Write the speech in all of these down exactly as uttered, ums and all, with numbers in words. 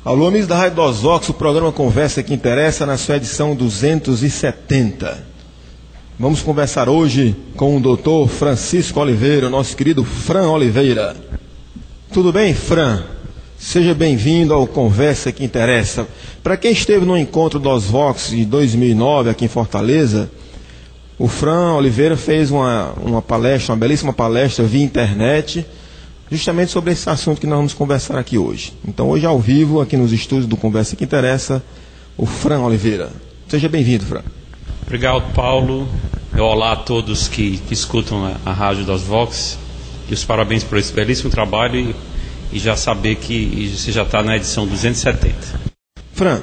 Alunos da Rádio dos Vox, o programa Conversa que Interessa, na sua edição duzentos e setenta. Vamos conversar hoje com o doutor Francisco Oliveira, nosso querido Fran Oliveira. Tudo bem, Fran? Seja bem-vindo ao Conversa que Interessa. Para quem esteve no encontro dos Vox de dois mil e nove aqui em Fortaleza, o Fran Oliveira fez uma, uma palestra, uma belíssima palestra via internet, justamente sobre esse assunto que nós vamos conversar aqui hoje. Então, hoje ao vivo, aqui nos estúdios do Conversa que Interessa, o Fran Oliveira. Seja bem-vindo, Fran. Obrigado, Paulo. Olá a todos que, que escutam a, a Rádio das Vox. E os parabéns por esse belíssimo trabalho e, e já saber que você já está na edição duzentos e setenta. Fran,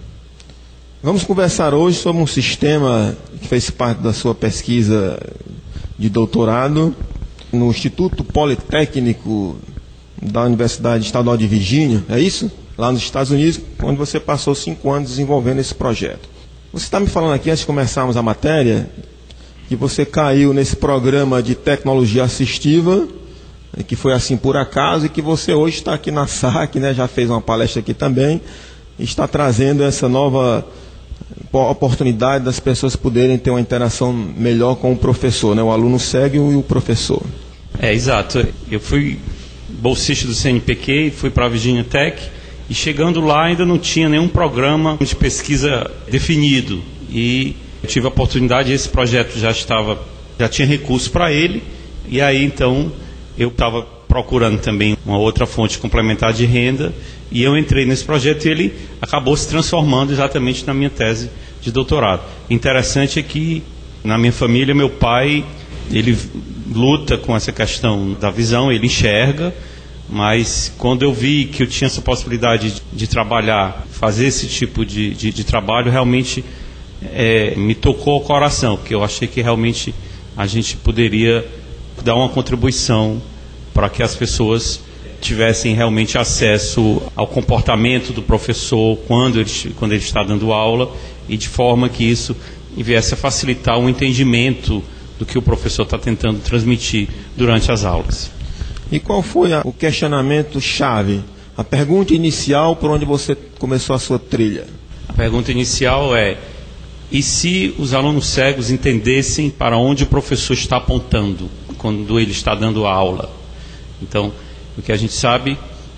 vamos conversar hoje sobre um sistema que fez parte da sua pesquisa de doutorado no Instituto Politécnico da Universidade Estadual de Virgínia, é isso? Lá nos Estados Unidos, onde você passou cinco anos desenvolvendo esse projeto. Você está me falando aqui, antes de começarmos a matéria, que você caiu nesse programa de tecnologia assistiva, que foi assim por acaso, e que você hoje está aqui na S A C, né, já fez uma palestra aqui também, e está trazendo essa nova oportunidade das pessoas poderem ter uma interação melhor com o professor, né? O aluno segue e o professor. É, exato. Eu fui bolsista do C N P Q, fui para a Virginia Tech, e chegando lá ainda não tinha nenhum programa de pesquisa definido. E eu tive a oportunidade, esse projeto já estava, já tinha recurso para ele, e aí então eu estava procurando também uma outra fonte complementar de renda, e eu entrei nesse projeto e ele acabou se transformando exatamente na minha tese de doutorado. Interessante é que na minha família, meu pai, ele luta com essa questão da visão, ele enxerga, mas quando eu vi que eu tinha essa possibilidade de, de trabalhar, fazer esse tipo de, de, de trabalho, realmente é, me tocou o coração, porque eu achei que realmente a gente poderia dar uma contribuição para que as pessoas tivessem realmente acesso ao comportamento do professor quando ele, quando ele está dando aula, e de forma que isso viesse a facilitar o entendimento do que o professor está tentando transmitir durante as aulas. E qual foi a, o questionamento-chave, a pergunta inicial por onde você começou a sua trilha? A pergunta inicial é: e se os alunos cegos entendessem para onde o professor está apontando quando ele está dando a aula? Então, o que a gente sabe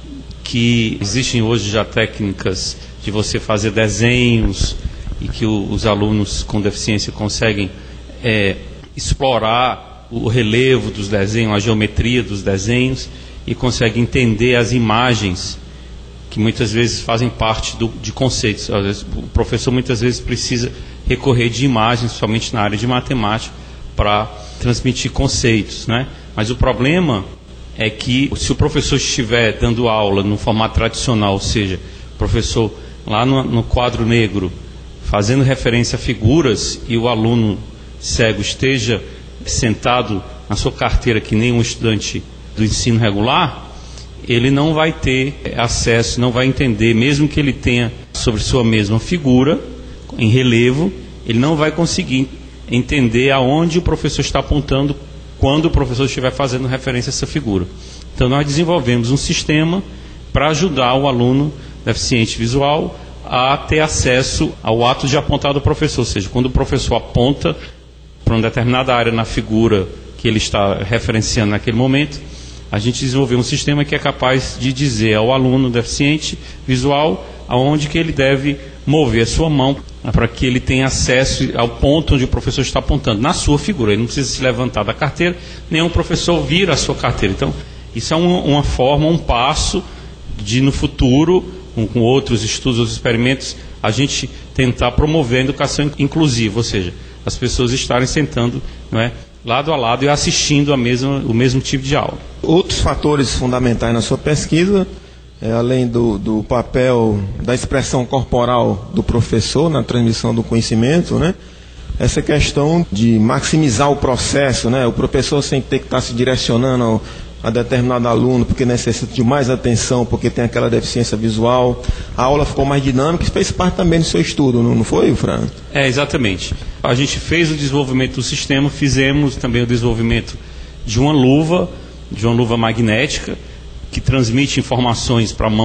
que existem hoje já técnicas de você fazer desenhos e que o, os alunos com deficiência conseguem é, explorar o relevo dos desenhos, a geometria dos desenhos, e conseguem entender as imagens que muitas vezes fazem parte do, de conceitos. Às vezes, o professor muitas vezes precisa recorrer de imagens, somente na área de matemática, para transmitir conceitos, né? Mas o problema é que se o professor estiver dando aula no formato tradicional, ou seja, o professor lá no, no quadro negro, fazendo referência a figuras, e o aluno cego esteja sentado na sua carteira que nem um estudante do ensino regular, ele não vai ter acesso, não vai entender, mesmo que ele tenha sobre sua mesma figura, em relevo, ele não vai conseguir entender aonde o professor está apontando quando o professor estiver fazendo referência a essa figura. Então nós desenvolvemos um sistema para ajudar o aluno deficiente visual a ter acesso ao ato de apontar do professor, ou seja, quando o professor aponta para uma determinada área na figura que ele está referenciando naquele momento, a gente desenvolveu um sistema que é capaz de dizer ao aluno deficiente visual aonde que ele deve mover a sua mão para que ele tenha acesso ao ponto onde o professor está apontando, na sua figura. Ele não precisa se levantar da carteira, nem o professor vir à sua carteira. Então, isso é uma, uma forma, um passo de, no futuro, com, com outros estudos, outros experimentos, a gente tentar promover a educação inclusiva, ou seja, as pessoas estarem sentando, não é, lado a lado e assistindo a mesma, o mesmo tipo de aula. Outros fatores fundamentais na sua pesquisa, é, além do, do papel da expressão corporal do professor na transmissão do conhecimento, né? Essa questão de maximizar o processo, né? O professor sem ter que estar se direcionando a determinado aluno porque necessita de mais atenção, porque tem aquela deficiência visual. A aula ficou mais dinâmica e fez parte também do seu estudo, não foi, Fran? É, exatamente. A gente fez o desenvolvimento do sistema, fizemos também o desenvolvimento de uma luva, de uma luva magnética, que transmite informações para a mão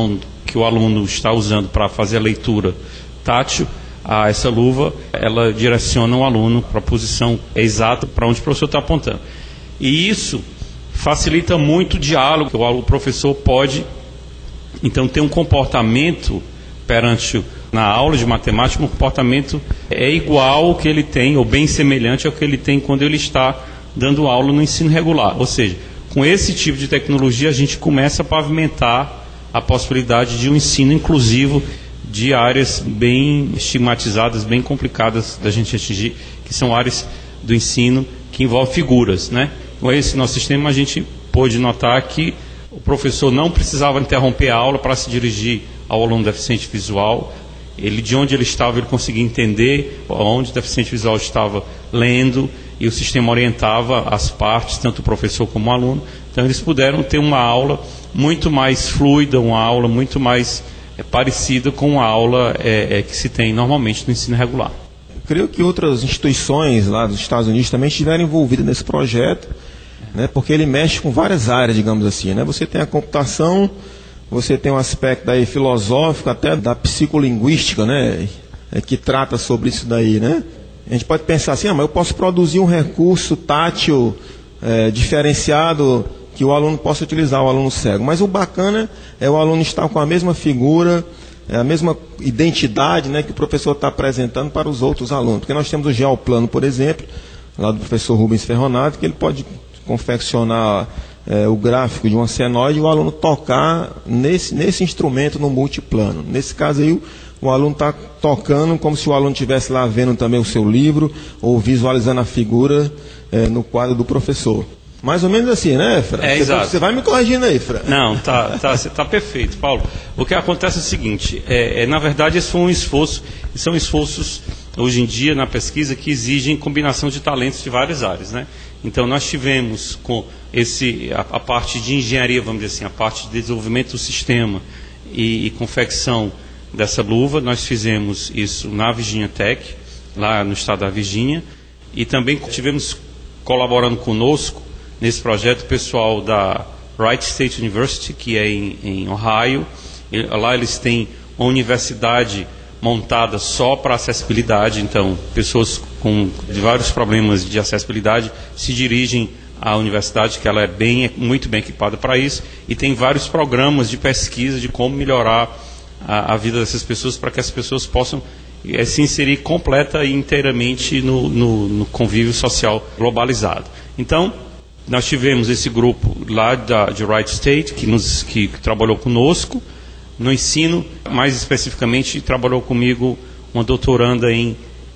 que o aluno está usando para fazer a leitura tátil, a essa luva, ela direciona o aluno para a posição exata para onde o professor está apontando. E isso facilita muito o diálogo, o professor pode, então, ter um comportamento perante, na aula de matemática, um comportamento é igual ao que ele tem, ou bem semelhante ao que ele tem quando ele está dando aula no ensino regular. Ou seja, com esse tipo de tecnologia, a gente começa a pavimentar a possibilidade de um ensino inclusivo de áreas bem estigmatizadas, bem complicadas da gente atingir, que são áreas do ensino que envolvem figuras, né? Com esse nosso sistema, a gente pôde notar que o professor não precisava interromper a aula para se dirigir ao aluno deficiente visual. Ele, de onde ele estava, ele conseguia entender onde o deficiente visual estava lendo, e o sistema orientava as partes, tanto o professor como o aluno. Então, eles puderam ter uma aula muito mais fluida, uma aula muito mais é, parecida com a aula é, é, que se tem normalmente no ensino regular. Eu creio que outras instituições lá dos Estados Unidos também estiveram envolvidas nesse projeto, né, porque ele mexe com várias áreas, digamos assim, né? Você tem a computação, você tem um aspecto aí filosófico, até da psicolinguística, né, que trata sobre isso daí, né? A gente pode pensar assim, ah, mas eu posso produzir um recurso tátil é, diferenciado que o aluno possa utilizar, o aluno cego. Mas o bacana é o aluno estar com a mesma figura, é a mesma identidade, né, que o professor está apresentando para os outros alunos. Porque nós temos o Geoplano, por exemplo, lá do professor Rubens Ferronato, que ele pode confeccionar é, o gráfico de uma senoide e o aluno tocar nesse, nesse instrumento no multiplano. Nesse caso aí, o, o aluno está tocando como se o aluno estivesse lá vendo também o seu livro ou visualizando a figura é, no quadro do professor. Mais ou menos assim, né, Fra? É, você, exato. Você vai me corrigindo aí, Fra. Não, tá, tá, tá perfeito, Paulo. O que acontece é o seguinte, é, é, na verdade, esse foi um esforço, são esforços, hoje em dia, na pesquisa, que exigem combinação de talentos de várias áreas, né? Então, nós tivemos com esse, a, a parte de engenharia, vamos dizer assim, a parte de desenvolvimento do sistema e, e confecção dessa luva. Nós fizemos isso na Virginia Tech, lá no estado da Virgínia, e também tivemos colaborando conosco nesse projeto o pessoal da Wright State University, que é em, em Ohio. E, lá eles têm uma universidade montada só para acessibilidade, então pessoas com de vários problemas de acessibilidade se dirigem à universidade, que ela é bem, muito bem equipada para isso, e tem vários programas de pesquisa de como melhorar a, a vida dessas pessoas, para que as pessoas possam é, se inserir completa e inteiramente no, no, no convívio social globalizado. Então, nós tivemos esse grupo lá da, de Wright State, que, nos, que, que trabalhou conosco no ensino, mais especificamente trabalhou comigo uma doutoranda em,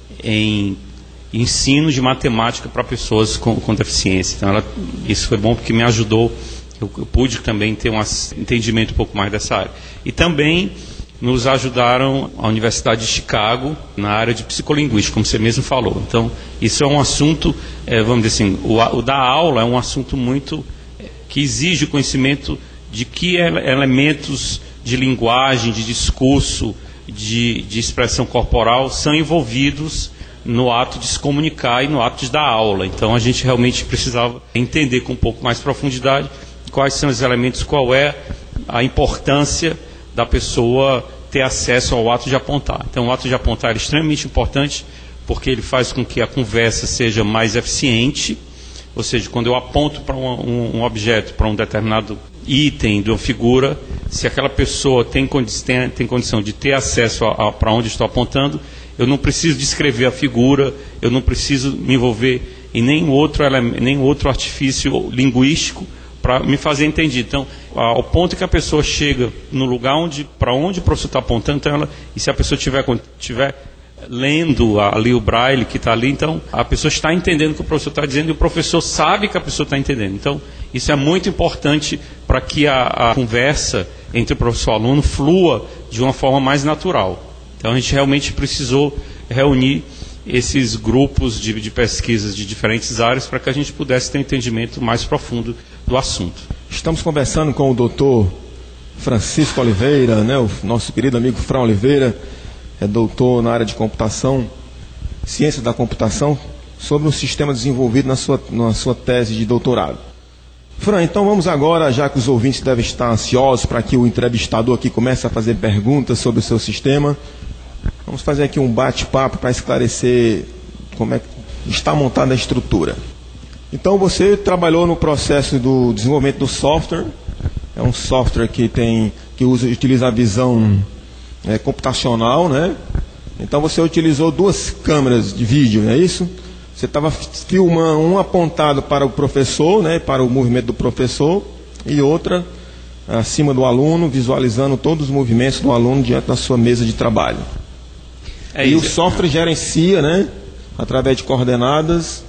em ensino de matemática para pessoas com, com deficiência. Então, ela, isso foi bom porque me ajudou, eu, eu pude também ter um entendimento um pouco mais dessa área. E também nos ajudaram a Universidade de Chicago na área de psicolinguística, como você mesmo falou. Então, isso é um assunto, é, vamos dizer assim, o, o da aula é um assunto muito, é, que exige o conhecimento de que elementos de linguagem, de discurso, de, de expressão corporal são envolvidos no ato de se comunicar e no ato de dar aula. Então, a gente realmente precisava entender com um pouco mais profundidade quais são os elementos, qual é a importância da pessoa ter acesso ao ato de apontar. Então, o ato de apontar é extremamente importante, porque ele faz com que a conversa seja mais eficiente, ou seja, quando eu aponto para um, um, um objeto, para um determinado item de uma figura, se aquela pessoa tem, tem, tem condição de ter acesso a, a, para onde estou apontando, eu não preciso descrever a figura, eu não preciso me envolver em nenhum outro, nenhum outro artifício linguístico para me fazer entender. Então, ao ponto que a pessoa chega no lugar onde, para onde o professor está apontando, então ela, e se a pessoa tiver, tiver lendo ali o braille que está ali, então a pessoa está entendendo o que o professor está dizendo e o professor sabe que a pessoa está entendendo. Então, isso é muito importante para que a, a conversa entre o professor e o aluno flua de uma forma mais natural. Então, a gente realmente precisou reunir esses grupos de, de pesquisas de diferentes áreas para que a gente pudesse ter um entendimento mais profundo do assunto. Estamos conversando com o doutor Francisco Oliveira, né, o nosso querido amigo Fran Oliveira, é doutor na área de computação, ciência da computação, sobre um sistema desenvolvido na sua, na sua tese de doutorado. Fran, então vamos agora, já que os ouvintes devem estar ansiosos para que o entrevistador aqui comece a fazer perguntas sobre o seu sistema, vamos fazer aqui um bate-papo para esclarecer como é que está montada a estrutura. Então você trabalhou no processo do desenvolvimento do software, é um software que, tem, que usa, utiliza a visão é, computacional, né? Então você utilizou duas câmeras de vídeo, não é isso? Você estava filmando um apontado para o professor, né, para o movimento do professor, e outra acima do aluno, visualizando todos os movimentos do aluno diante da sua mesa de trabalho. É e isso. O software gerencia, né, através de coordenadas,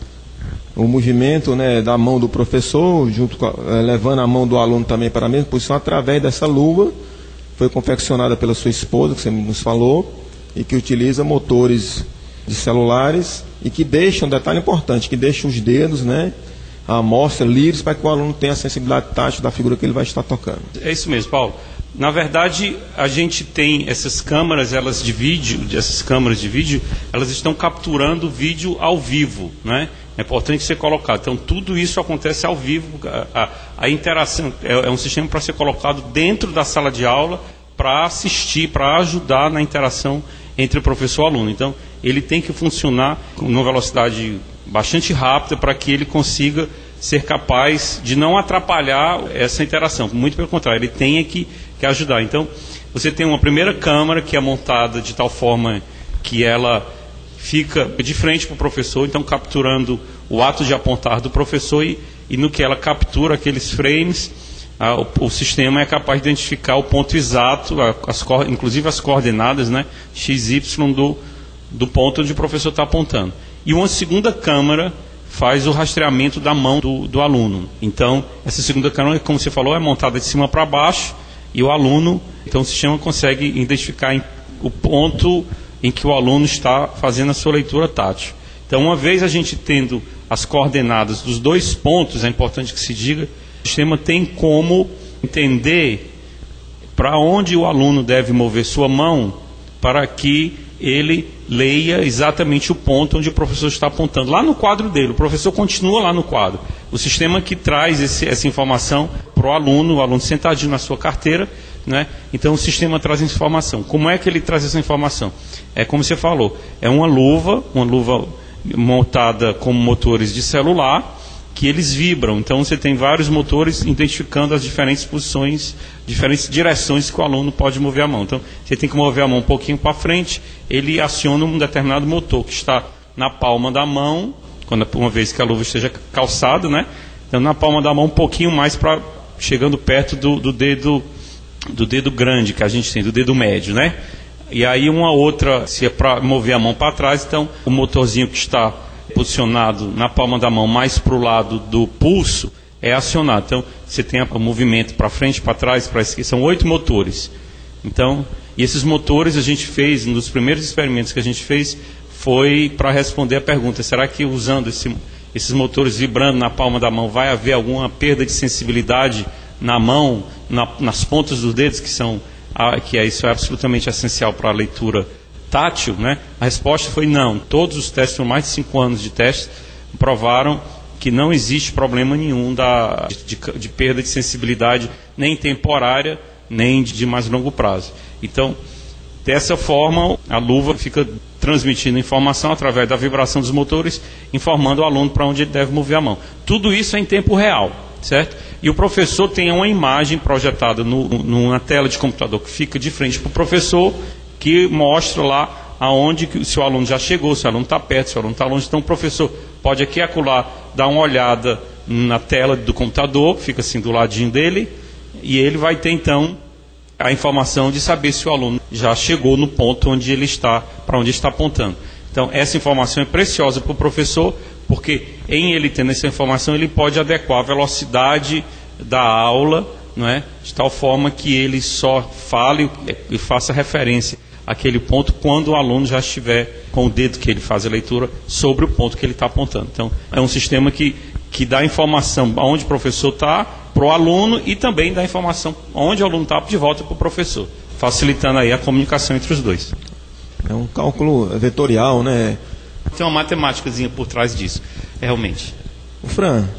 o movimento, né, da mão do professor, junto com, eh, levando a mão do aluno também para a mesma posição, através dessa luva, foi confeccionada pela sua esposa, que você nos falou, e que utiliza motores de celulares e que deixam, um detalhe importante, que deixam os dedos, né, a amostra livres para que o aluno tenha a sensibilidade tátil da figura que ele vai estar tocando. É isso mesmo, Paulo. Na verdade, a gente tem essas câmeras, elas de vídeo, essas câmeras de vídeo, elas estão capturando o vídeo ao vivo, né? É importante ser colocado. Então, tudo isso acontece ao vivo. A, a, a interação é, é um sistema para ser colocado dentro da sala de aula para assistir, para ajudar na interação entre o professor e o aluno. Então, ele tem que funcionar com uma velocidade bastante rápida para que ele consiga ser capaz de não atrapalhar essa interação. Muito pelo contrário, ele tem que, que ajudar. Então, você tem uma primeira câmera que é montada de tal forma que ela fica de frente para o professor, então capturando o ato de apontar do professor e, e no que ela captura aqueles frames, a, o, o sistema é capaz de identificar o ponto exato, a, as, inclusive as coordenadas, né, x, y do, do ponto onde o professor está apontando. E uma segunda câmera faz o rastreamento da mão do, do aluno. Então, essa segunda câmera, como você falou, é montada de cima para baixo e o aluno, então o sistema consegue identificar em, o ponto em que o aluno está fazendo a sua leitura tátil. Então, uma vez a gente tendo as coordenadas dos dois pontos, é importante que se diga, o sistema tem como entender para onde o aluno deve mover sua mão para que ele leia exatamente o ponto onde o professor está apontando. Lá no quadro dele, o professor continua lá no quadro. O sistema que traz esse, essa informação para o aluno, o aluno sentadinho na sua carteira, né? Então o sistema traz essa informação. Como é que ele traz essa informação? É como você falou, é uma luva, uma luva montada com motores de celular, que eles vibram. Então você tem vários motores identificando as diferentes posições, diferentes direções que o aluno pode mover a mão. Então você tem que mover a mão um pouquinho para frente, ele aciona um determinado motor que está na palma da mão, quando, uma vez que a luva esteja calçada, né? Então na palma da mão um pouquinho mais para chegando perto do, do dedo do dedo grande que a gente tem, do dedo médio, né? E aí uma outra, se é para mover a mão para trás, então o motorzinho que está posicionado na palma da mão mais para o lado do pulso é acionado. Então você tem o movimento para frente, para trás, para esquerda, são oito motores. Então, e esses motores a gente fez, um dos primeiros experimentos que a gente fez foi para responder a pergunta, será que usando esse, esses motores vibrando na palma da mão vai haver alguma perda de sensibilidade na mão, na, nas pontas dos dedos, que são que é, isso é absolutamente essencial para a leitura tátil, né? A resposta foi não. Todos os testes, por mais de cinco anos de testes, provaram que não existe problema nenhum da, de, de, de perda de sensibilidade, nem temporária, nem de, de mais longo prazo. Então, dessa forma, a luva fica transmitindo informação através da vibração dos motores, informando o aluno para onde ele deve mover a mão. Tudo isso é em tempo real, certo? E o professor tem uma imagem projetada no, numa tela de computador que fica de frente para o professor, que mostra lá aonde, se o aluno já chegou, se o aluno está perto, se o aluno está longe. Então o professor pode aqui e acolá dar uma olhada na tela do computador, fica assim do ladinho dele, e ele vai ter então a informação de saber se o aluno já chegou no ponto onde ele está, para onde está apontando. Então essa informação é preciosa para o professor, porque em ele tendo essa informação ele pode adequar a velocidade da aula, não é? De tal forma que ele só fale e faça referência àquele ponto quando o aluno já estiver com o dedo que ele faz a leitura sobre o ponto que ele está apontando. Então é um sistema que, que dá informação aonde o professor está para o aluno e também dá informação onde o aluno está de volta para o professor, facilitando aí a comunicação entre os dois. É um cálculo vetorial, né? Tem uma matemáticazinha por trás disso, realmente. O Fran,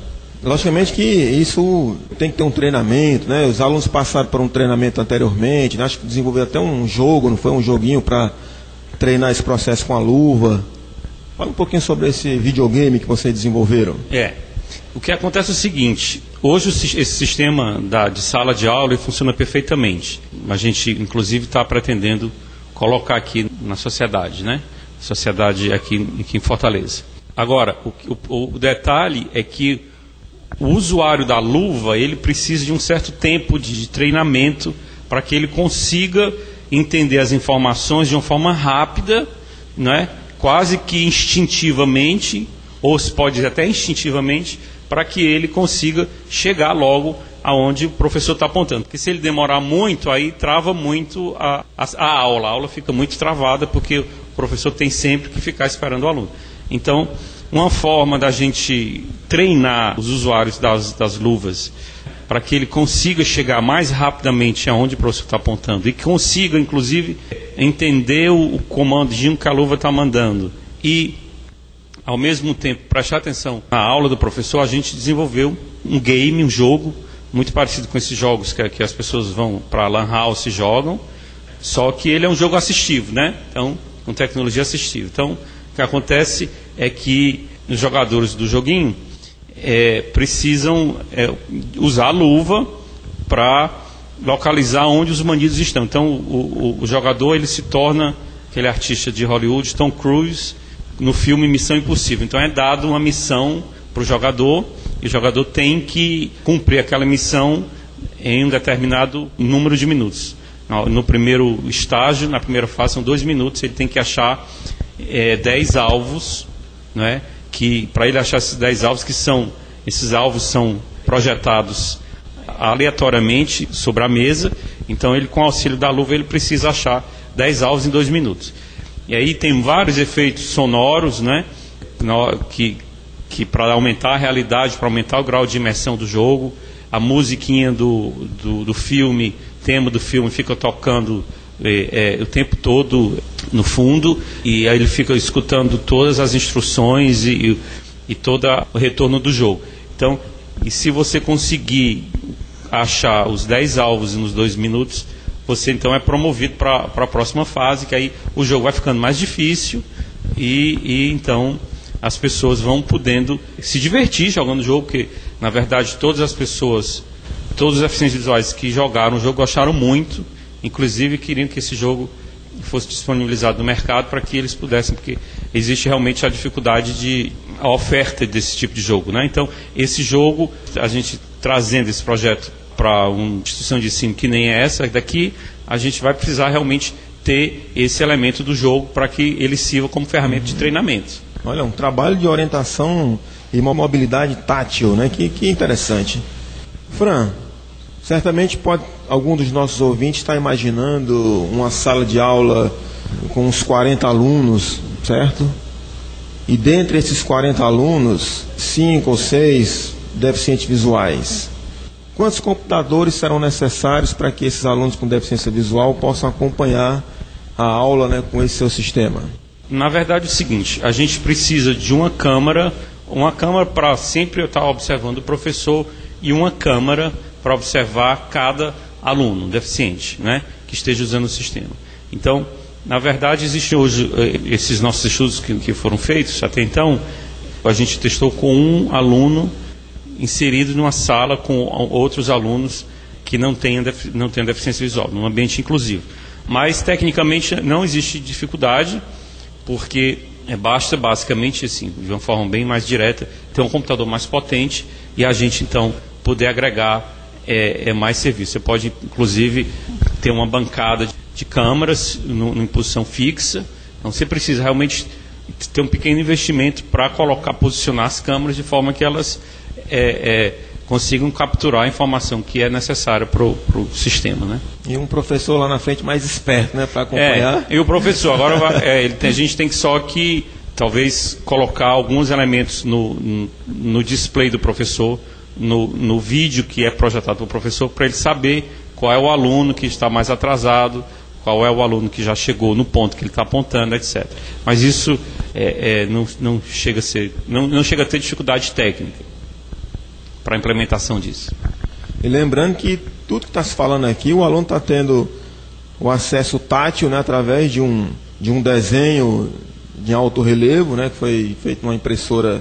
Logicamente que isso tem que ter um treinamento, né? Os alunos passaram por um treinamento anteriormente, né? Acho que desenvolveram até um jogo, não foi um joguinho para treinar esse processo com a luva. Fala um pouquinho sobre esse videogame que vocês desenvolveram. É, o que acontece é o seguinte, hoje esse sistema da, de sala de aula ele funciona perfeitamente. A gente, inclusive, está pretendendo colocar aqui na sociedade, né? Sociedade aqui, aqui em Fortaleza. Agora, o, o, o detalhe é que o usuário da luva, ele precisa de um certo tempo de, de treinamento para que ele consiga entender as informações de uma forma rápida, né? Quase que instintivamente, ou se pode dizer até instintivamente, para que ele consiga chegar logo aonde o professor está apontando. Porque se ele demorar muito, aí trava muito a, a, a aula. A aula fica muito travada, porque o professor tem sempre que ficar esperando o aluno. Então, uma forma da gente treinar os usuários das, das luvas para que ele consiga chegar mais rapidamente aonde o professor está apontando e consiga, inclusive, entender o, o comandinho que a luva está mandando e, ao mesmo tempo, prestar atenção na aula do professor, a gente desenvolveu um game, um jogo, muito parecido com esses jogos que, que as pessoas vão para a Lan House e jogam, só que ele é um jogo assistivo, né? Então, com tecnologia assistiva. Então, o que acontece é que os jogadores do joguinho é, precisam é, usar a luva para localizar onde os bandidos estão. Então, o, o, o jogador ele se torna aquele artista de Hollywood, Tom Cruise, no filme Missão Impossível. Então, é dado uma missão para o jogador e o jogador tem que cumprir aquela missão em um determinado número de minutos. No, no primeiro estágio, na primeira fase, são dois minutos, ele tem que achar é, dez alvos, né, que para ele achar esses dez alvos, que são, esses alvos são projetados aleatoriamente sobre a mesa, então ele, com o auxílio da luva, ele precisa achar dez alvos em dois minutos. E aí tem vários efeitos sonoros, né, que, que para aumentar a realidade, para aumentar o grau de imersão do jogo, a musiquinha do, do, do filme, tema do filme fica tocando é, é, o tempo todo no fundo, e aí ele fica escutando todas as instruções e, e, e todo o retorno do jogo. Então, e se você conseguir achar os dez alvos nos dois minutos, você então é promovido para a próxima fase, que aí o jogo vai ficando mais difícil e, e então as pessoas vão podendo se divertir jogando o jogo, porque na verdade todas as pessoas, todos os deficientes visuais que jogaram o jogo gostaram muito, inclusive queriam que esse jogo fosse disponibilizado no mercado para que eles pudessem, porque existe realmente a dificuldade de a oferta desse tipo de jogo, né? Então esse jogo, a gente trazendo esse projeto para uma instituição de ensino que nem é essa daqui, a gente vai precisar realmente ter esse elemento do jogo para que ele sirva como ferramenta uhum. de treinamento. Olha, um trabalho de orientação e uma mobilidade tátil, né? Que, que interessante. Fran, certamente pode algum dos nossos ouvintes estar imaginando uma sala de aula com uns quarenta alunos, certo? E dentre esses quarenta alunos, cinco ou seis deficientes visuais. Quantos computadores serão necessários para que esses alunos com deficiência visual possam acompanhar a aula, né, com esse seu sistema? Na verdade é o seguinte, a gente precisa de uma câmera, uma câmera para sempre eu estar observando o professor e uma câmera para observar cada aluno deficiente, né, que esteja usando o sistema. Então, na verdade, existem hoje esses nossos estudos que, que foram feitos até então, a gente testou com um aluno inserido numa sala com outros alunos que não tenham, não tenham deficiência visual, num ambiente inclusivo. Mas, tecnicamente, não existe dificuldade, porque basta, basicamente, assim, de uma forma bem mais direta, ter um computador mais potente e a gente, então, poder agregar é, é mais serviço. Você pode, inclusive, ter uma bancada de câmeras no, em posição fixa. Então, você precisa realmente ter um pequeno investimento para colocar, posicionar as câmeras de forma que elas é, é, consigam capturar a informação que é necessária para o sistema, né? E um professor lá na frente mais esperto, né, para acompanhar. É, e o professor, agora vai, é, ele tem, a gente tem que só que talvez colocar alguns elementos no, no, no display do professor, no, no vídeo que é projetado pelo professor, para ele saber qual é o aluno que está mais atrasado, qual é o aluno que já chegou no ponto que ele está apontando, etcétera. Mas isso é, é, não, não, chega a ser, não, não chega a ter dificuldade técnica. para a implementação disso. E lembrando que tudo que está se falando aqui, o aluno está tendo o acesso tátil, né, através de um, de um desenho de alto relevo, né, que foi feito numa impressora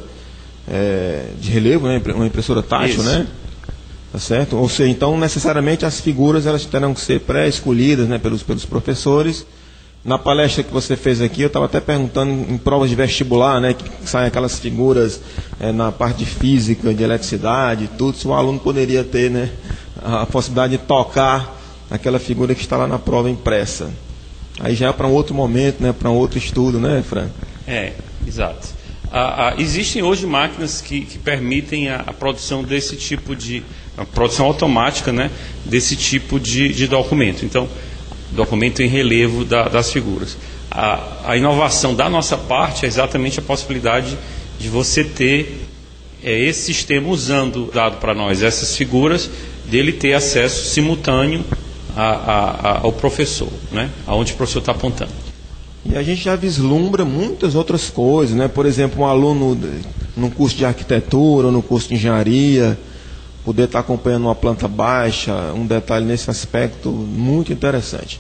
é, de relevo, né, uma impressora tátil, Isso. né? Tá certo? Ou seja, então necessariamente as figuras elas terão que ser pré-escolhidas, né, pelos, pelos professores. Na palestra que você fez aqui, eu estava até perguntando em provas de vestibular, né, que saem aquelas figuras é, na parte de física, de eletricidade, tudo, se o aluno poderia ter, né, a possibilidade de tocar aquela figura que está lá na prova impressa. Aí já é para um outro momento, né, para um outro estudo, né, Fran? É, exato. Ah, ah, existem hoje máquinas que, que permitem a, a produção desse tipo de... a produção automática, né, desse tipo de, de documento. Então, documento em relevo da, das figuras. A, a inovação da nossa parte é exatamente a possibilidade de você ter é, esse sistema usando dado para nós essas figuras, dele ter acesso simultâneo a, a, a, ao professor, né, aonde o professor está apontando. E a gente já vislumbra muitas outras coisas, né? Por exemplo, um aluno no curso de arquitetura ou no curso de engenharia poder estar acompanhando uma planta baixa, um detalhe nesse aspecto muito interessante.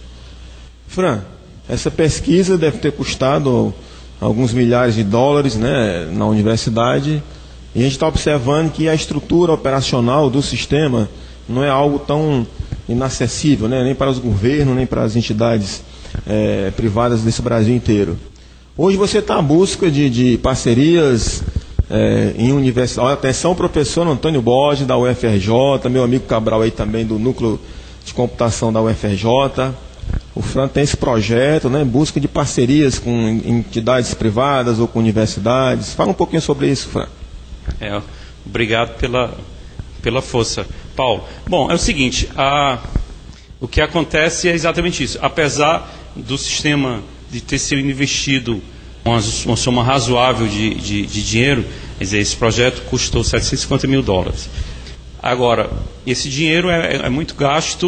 Fran, essa pesquisa deve ter custado alguns milhares de dólares, né, na universidade, e a gente está observando que a estrutura operacional do sistema não é algo tão inacessível, né, nem para os governos, nem para as entidades é, privadas desse Brasil inteiro. Hoje você está à busca de, de parcerias É, em universidade. Atenção, professor Antônio Borges, da U F R J, meu amigo Cabral aí também do Núcleo de Computação da U F R J. O Fran tem esse projeto, né, busca de parcerias com entidades privadas ou com universidades. Fala um pouquinho sobre isso, Fran. É, obrigado pela, pela força, Paulo. Bom, é o seguinte, a, o que acontece é exatamente isso. Apesar do sistema de ter sido investido Uma, uma soma razoável de, de, de dinheiro, quer dizer, esse projeto custou setecentos e cinquenta mil dólares. Agora, esse dinheiro é, é muito gasto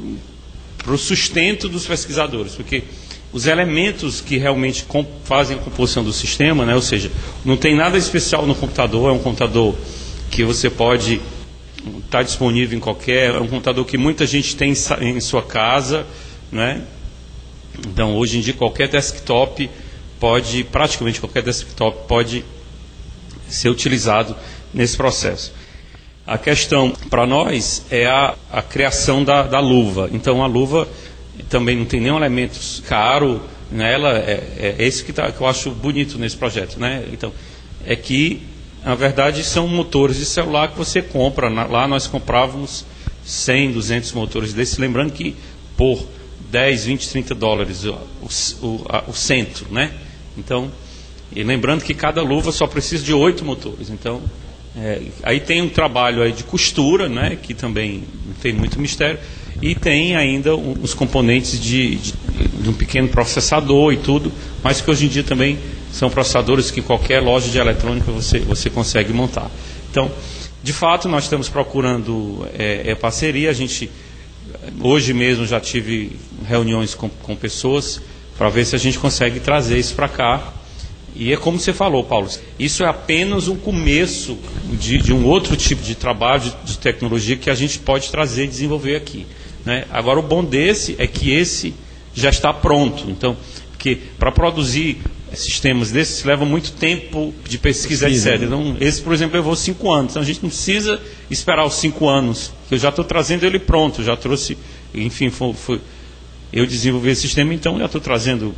para o sustento dos pesquisadores, porque os elementos que realmente com, fazem a composição do sistema, né, ou seja, não tem nada especial no computador, é um computador que você pode estar disponível em qualquer, é um computador que muita gente tem em, em sua casa, né? Então, hoje em dia, qualquer desktop pode, praticamente qualquer desktop pode ser utilizado nesse processo. A questão para nós é a, a criação da, da luva. Então a luva também não tem nenhum elemento caro nela, é, é esse que, tá, que eu acho bonito nesse projeto, né? Então, é que, na verdade, são motores de celular que você compra. Lá nós comprávamos cem, duzentos motores desses, lembrando que por dez, vinte, trinta dólares o, o, a, o centro, né? Então, e lembrando que cada luva só precisa de oito motores. Então, é, aí tem um trabalho aí de costura, né, que também não tem muito mistério, e tem ainda um, os componentes de, de, de um pequeno processador e tudo, mas que hoje em dia também são processadores que qualquer loja de eletrônica você, você consegue montar. Então, de fato, nós estamos procurando é, é, parceria. A gente, hoje mesmo, já tive reuniões com, com pessoas para ver se a gente consegue trazer isso para cá. E é como você falou, Paulo, isso é apenas um começo de, de um outro tipo de trabalho, de, de tecnologia que a gente pode trazer e desenvolver aqui, né? Agora, o bom desse é que esse já está pronto. Então, porque para produzir sistemas desses leva muito tempo de pesquisa, Precisa, etcétera. Então, esse, por exemplo, levou cinco anos. Então, a gente não precisa esperar os cinco anos, que eu já estou trazendo ele pronto, já trouxe, enfim, foi... foi eu desenvolvi esse sistema, então já estou trazendo,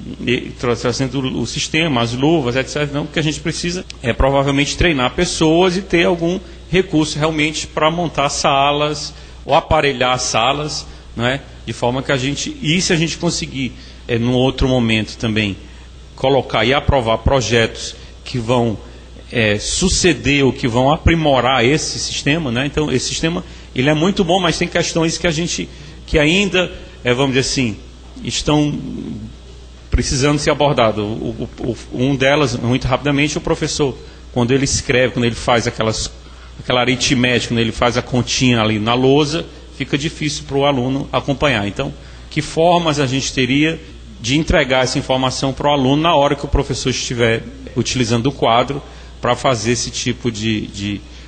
trazendo o sistema, as luvas, etcétera. Não, o que a gente precisa é provavelmente treinar pessoas e ter algum recurso realmente para montar salas ou aparelhar salas, né, de forma que a gente, e se a gente conseguir, é, num outro momento também, colocar e aprovar projetos que vão é, suceder ou que vão aprimorar esse sistema, né? Então, esse sistema ele é muito bom, mas tem questões que a gente, que ainda... É, vamos dizer assim, estão precisando ser abordados. O, o, um delas, muito rapidamente, o professor, quando ele escreve, quando ele faz aquelas, aquela aritmética, quando ele faz a continha ali na lousa, fica difícil para o aluno acompanhar. Então, que formas a gente teria de entregar essa informação para o aluno na hora que o professor estiver utilizando o quadro para fazer esse tipo de, de,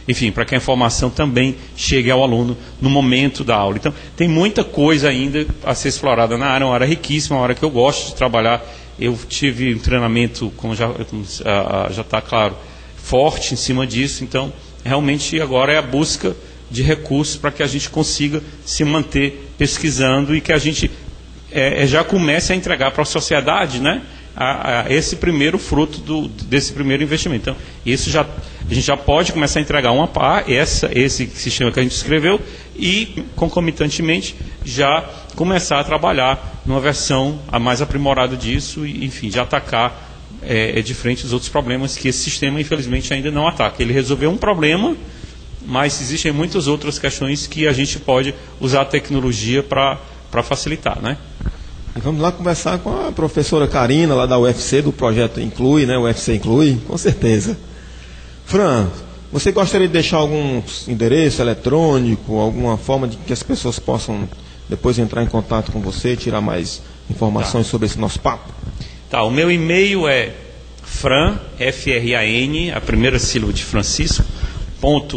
enfim, para que a informação também chegue ao aluno no momento da aula. Então, tem muita coisa ainda a ser explorada na área, uma área riquíssima, uma área que eu gosto de trabalhar. Eu tive um treinamento, como já já está claro, forte em cima disso. Então, realmente agora é a busca de recursos para que a gente consiga se manter pesquisando e que a gente é, já comece a entregar para a sociedade, né, a, a esse primeiro fruto do, desse primeiro investimento. Então, isso já, a gente já pode começar a entregar uma par, essa, esse sistema que a gente escreveu, e, concomitantemente, já começar a trabalhar numa versão a mais aprimorada disso e, enfim, de atacar é, é, de frente os outros problemas que esse sistema, infelizmente, ainda não ataca. Ele resolveu um problema, mas existem muitas outras questões que a gente pode usar a tecnologia para para facilitar, né? E vamos lá conversar com a professora Karina, lá da U F C, do projeto Inclui, né? O U F C Inclui, com certeza. Fran, você gostaria de deixar algum endereço eletrônico, alguma forma de que as pessoas possam depois entrar em contato com você, tirar mais informações tá. sobre esse nosso papo? Tá, o meu e-mail é fran, F R A N, a primeira sílaba de Francisco, ponto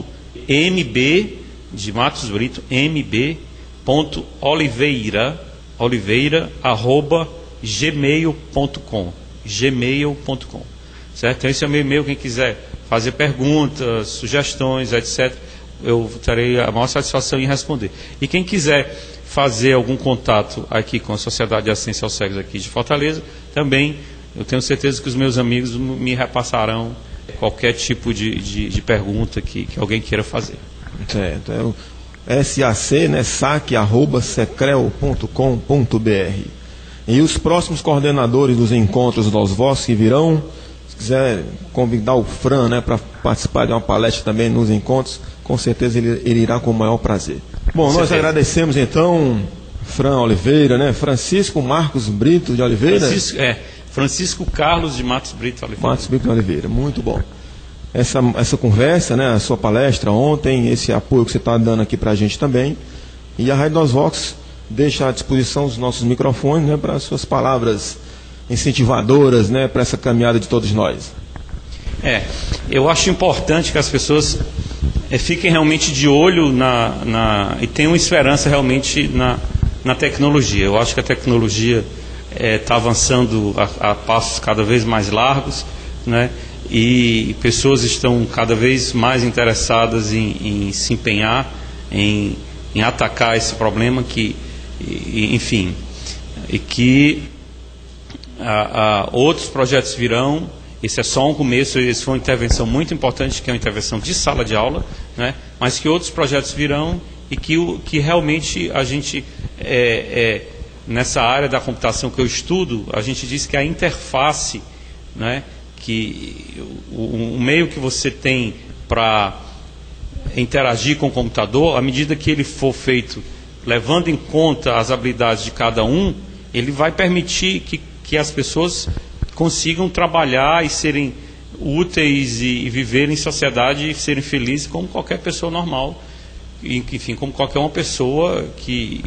mb, de Matos Brito, mb, ponto oliveira, oliveira, arroba, gmail ponto com, gmail ponto com, certo? Então esse é o meu e-mail, quem quiser fazer perguntas, sugestões, etcétera, eu terei a maior satisfação em responder. E quem quiser fazer algum contato aqui com a Sociedade de Assistência aos Cegos aqui de Fortaleza, também eu tenho certeza que os meus amigos me repassarão qualquer tipo de, de, de pergunta que, que alguém queira fazer. Certo, é o S A C, né, saque arroba secrel ponto com ponto b r. E os próximos coordenadores dos encontros dos vossos que virão, se quiser convidar o Fran, né, para participar de uma palestra também nos encontros, com certeza ele, ele irá com o maior prazer. Bom, nós agradecemos então Fran Oliveira, né, Francisco Marcos Brito de Oliveira. Francisco, é, Francisco Carlos de Matos Brito Oliveira. Matos Brito de Oliveira, muito bom. Essa, essa conversa, né, a sua palestra ontem, esse apoio que você está dando aqui para a gente também. E a Rádio Nosvox deixa à disposição os nossos microfones, né, para as suas palavras incentivadoras, né, para essa caminhada de todos nós. É, eu acho importante que as pessoas é, fiquem realmente de olho na, na, e tenham esperança realmente na, na tecnologia. Eu acho que a tecnologia está é, avançando a, a passos cada vez mais largos, né? E pessoas estão cada vez mais interessadas em, em se empenhar, em, em atacar esse problema que, e, enfim, e que a, a, outros projetos virão. Esse é só um começo, esse foi uma intervenção muito importante, que é uma intervenção de sala de aula, né? Mas que outros projetos virão e que, o, que realmente a gente, é, é, nessa área da computação que eu estudo, a gente diz que a interface, né, que o, o meio que você tem para interagir com o computador, à medida que ele for feito levando em conta as habilidades de cada um, ele vai permitir que, que as pessoas consigam trabalhar e serem úteis e, e viver em sociedade e serem felizes como qualquer pessoa normal, e, enfim, como qualquer uma pessoa que,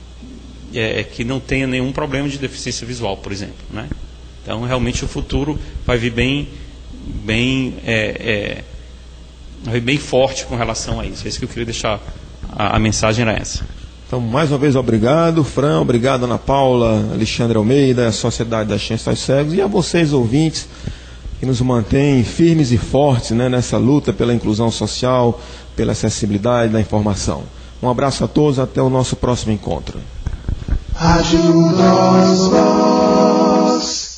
é, que não tenha nenhum problema de deficiência visual, por exemplo, né? Então, realmente, o futuro vai vir bem, bem, é, é, vai vir bem forte com relação a isso. É isso que eu queria deixar, a, a mensagem era essa. Então, mais uma vez, obrigado, Fran, obrigado, Ana Paula, Alexandre Almeida, a Sociedade da Ciência aos Cegos, e a vocês, ouvintes, que nos mantêm firmes e fortes, né, nessa luta pela inclusão social, pela acessibilidade da informação. Um abraço a todos, até o nosso próximo encontro.